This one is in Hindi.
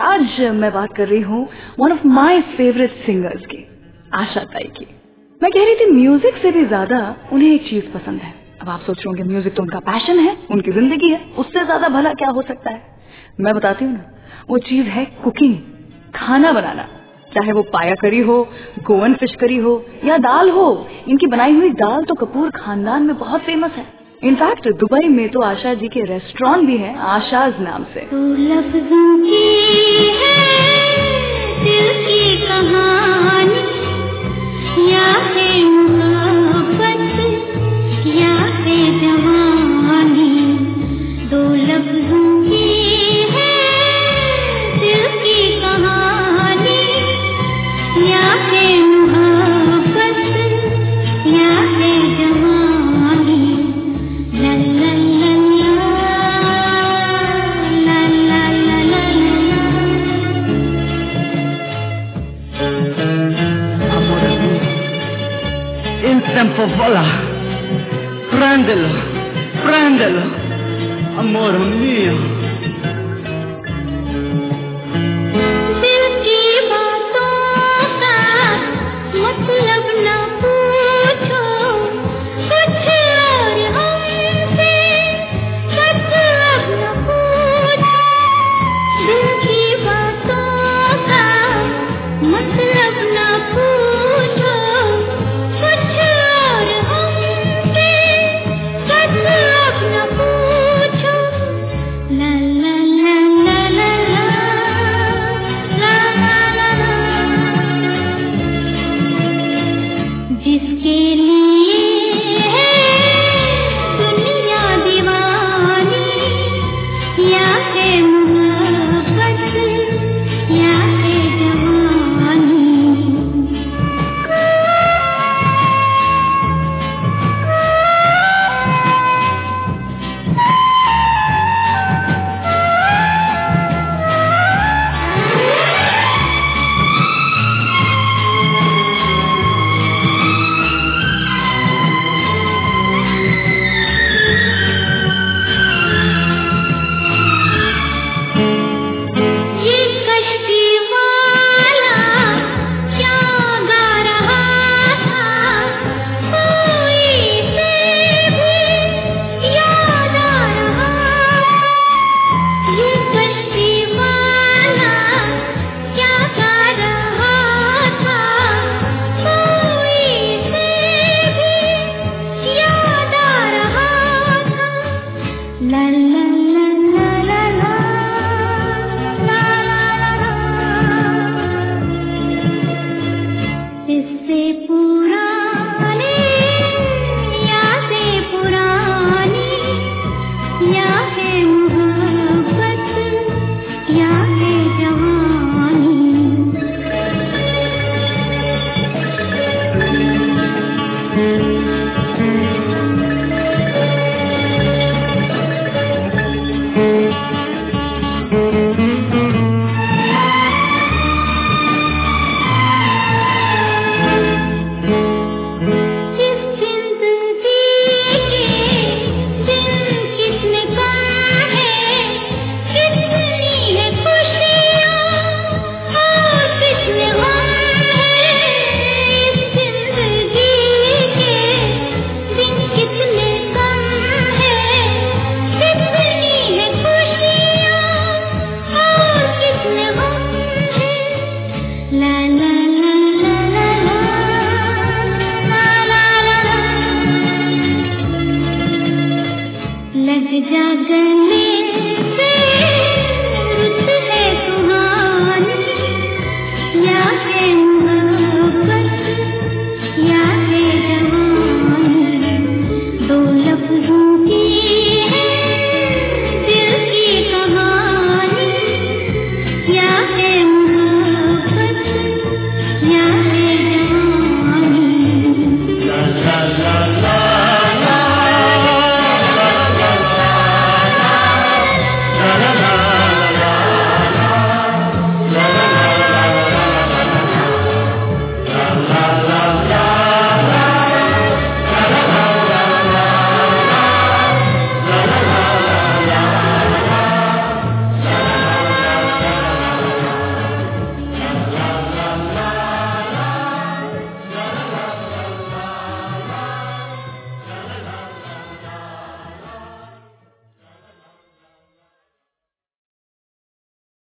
आज मैं बात कर रही हूँ one of my favourite singers की, आशा ताई की। मैं कह रही थी म्यूजिक से भी ज्यादा उन्हें एक चीज पसंद है। अब आप सोच रहे होंगे म्यूजिक तो उनका पैशन है, उनकी जिंदगी है, उससे ज्यादा भला क्या हो सकता है। मैं बताती हूँ ना, वो चीज है कुकिंग, खाना बनाना। चाहे वो पाया करी हो, गोवन फिश करी हो या दाल हो, इनकी बनाई हुई दाल तो कपूर खानदान में बहुत फेमस है। इनफैक्ट दुबई में तो आशा जी के रेस्टोरेंट भी है आशाज नाम से। तो लफ्ज़ों की है दिल की कहानी, या है मोहब्बत या है जवानी। दो लफ्ज़ों की है दिल की कहानी, या है मोहब्बत या है जवानी। ला ला ला ला ला ला ला। Amore mio, il tempo vola, prendelo, prendelo, amore mio. दिल की बातों का मतलब न पूछो, कुछ और हमसे मतलब न पूछो। दिल की बातों का मतलब न पूछो, कुछ और हमसे मतलब न पूछो। ला ला ला ला ला ला ला ला ला। जिसके लिए है दुनिया दीवानी, या है मोहब्बत या है जवानी। ये कश्ती वाला क्या गा रहा था, कोई से भी याद आ रहा। ये कश्ती वाला क्या गा रहा था, कोई से भी याद आ रहा था। ला ला ला ला ला ला ला ला ला। इससे पुराने यादें पुरानी, या है मोहब्बत या